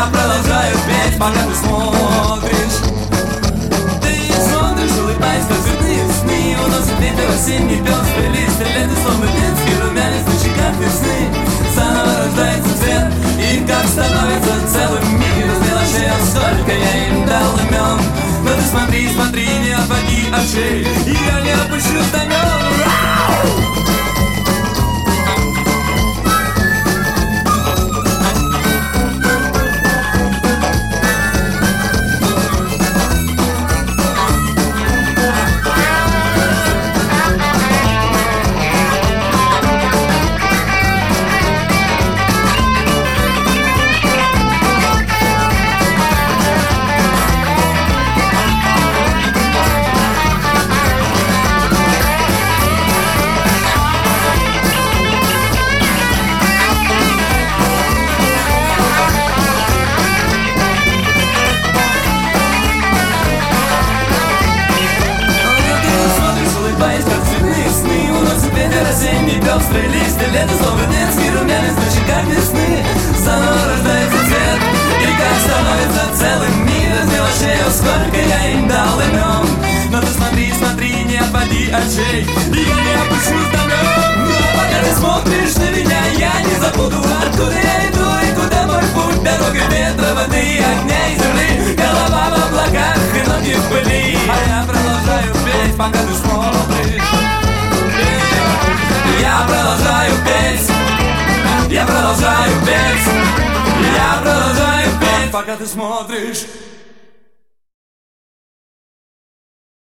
Я продолжаю петь, пока ты смотришь. Ты смотришь, улыбаясь, как цветные сны. Уносит ветер осенний, пестрый лист. Лето, словно детский румянец на щеках весны. Заново рождается цвет, и как становится целым миром. С мелочей, сколько я им дал имен. Но ты смотри, смотри, не отводи очей, и я не опущу знамен. Осенний пестрый лист, и лето, словно детский румянец на щеках весны. Заново рождается цвет, и как становится целым мир. Из мелочей, сколько я им дал имен. Но ты смотри, смотри, не отводи очей, и я не опущу знамен. Но пока ты смотришь на меня, я не забуду, откуда я иду и куда мой путь. Дорога ветра, воды, огня и земли. Голова в облаках и ноги в пыли. А я продолжаю петь, пока ты смотришь. Я продолжаю петь, я продолжаю петь, я продолжаю петь, пока ты смотришь.